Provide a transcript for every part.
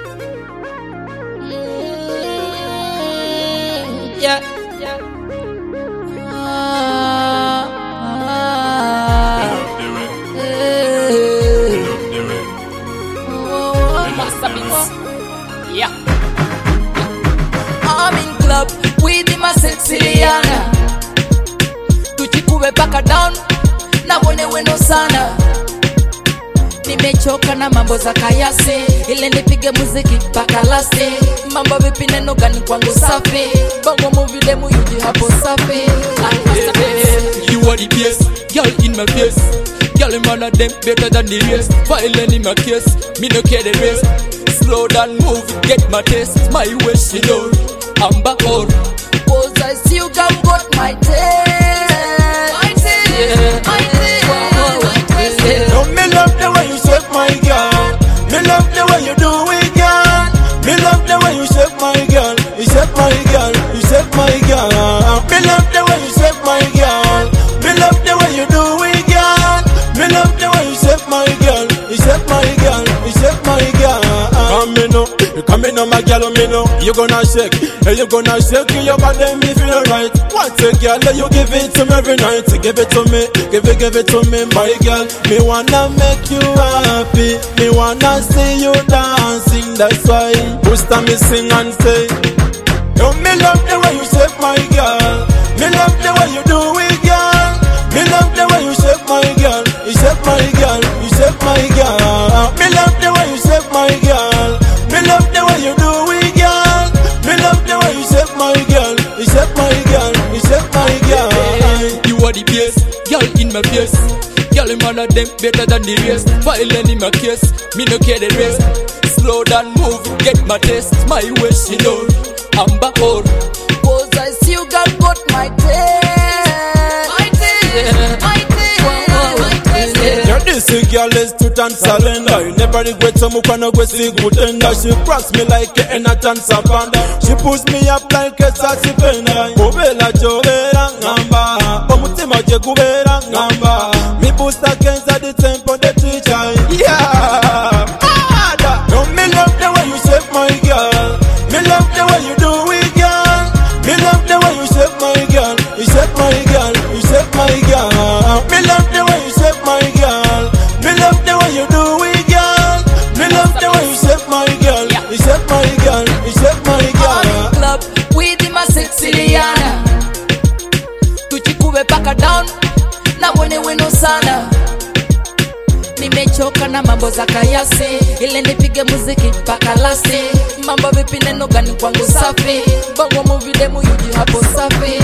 Yeah. Yeah. I'm in club with my sexy Rihanna. Tujikube paka down na wone weno sana. Nimechoka na mambo za kayasi, ile nipige muziki paka lasti. Mambo vipi neno gani kwangu safi, bongo movie demu yuji hapo safi. You are the best, girl in my face. Girl man of them better than the rest. Violent in my case, me no care the rest. Slow down move, get my taste. My wish you know, I'm back on. Cause I see you got my taste. My taste, yeah. My taste, my taste, yeah. No, me love the way you shake my girl. Me love the way you do it, girl. Me love the way you shake my girl. You shake my girl, you shake my girl. Me love the way you shake my girl. Me love the way you do it, girl. Me love the way you shake my girl. You shake my girl, you shake my girl. Come in, my girl, me know you gonna shake. Hey, you gonna shake your body, me feel right. Once a girl, you give it to me every night. Give it to me, give it to me, my girl. Me wanna make you happy. Me wanna see you dancing. That's why boost me sing and say, yo, me love the way you shake my girl. Me love the way you do it, girl. Me love the way you shake my girl. You shake my girl, you shake my girl. Me love the way you shake my girl. Me love the way you do it, girl. Me love the way you shake my girl. You shake my girl, you shake my girl. You are the best, girl in my face. Girl man of them better than the rest. Violent in my case, me no care the rest. Slow down move, get my taste. My wish you know, I'm back on. Cause I see you got my taste. My taste, yeah. My taste, my taste, yeah. Yo, this girl is to dance calendar. You never regret some ukwana go see good tender. She cracks me like a dance panda. She pulls me up like a sassy panda. Kubela chovera ngamba, omutima je kubera ngamba. Me boost against the tempo the teacher. Yeah, mada. No, me love the way you shake my girl. Me love the way you do it, girl. Me love the way you shake my girl. You shake my girl, you shake my girl. Me love the way you shake my girl. Me love the way you do it, girl. Me love the way you shake my girl. You shake my girl, you shake my girl. I'm in club with my sexy Rihanna. Tujikube paka down na wone weno sana. Nimechoka na mambo za kayasi, ile nipige muziki paka lasti. Mambo vipi neno gani kwangu safi, bongo movie demu yuji hapo safi.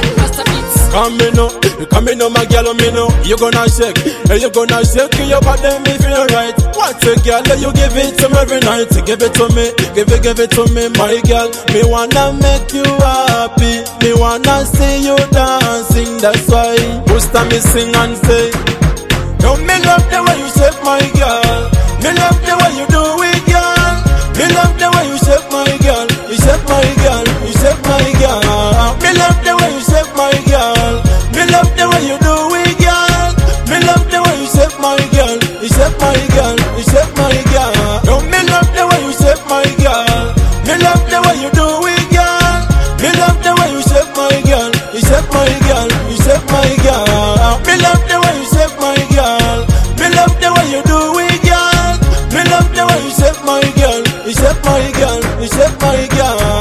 Come in, my girl, me know you gonna shake. Hey, you gonna shake your body, me feel right. Once a girl, you give it to me every night. Give it to me, give it to me, my girl. Me wanna make you happy. Me wanna see you dancing. That's why boost me sing and say, yo, me love the way you shake my girl. Me love the way you do it, girl. Me love the way you shake my girl. You shake my girl, you shake my girl. Me love the way you shake my girl. Me love the way you do it, girl. Me love the way you shake my girl. You shake my girl, you shake my girl. Yo, me love the way you shake my girl. Me love the way you do it, girl. Me love the way you shake my girl. You shake my girl, you shake my girl. Me love the way you shake my girl. Me love the way you do it, girl. Me love the way you shake my girl. You shake my girl, you shake my girl.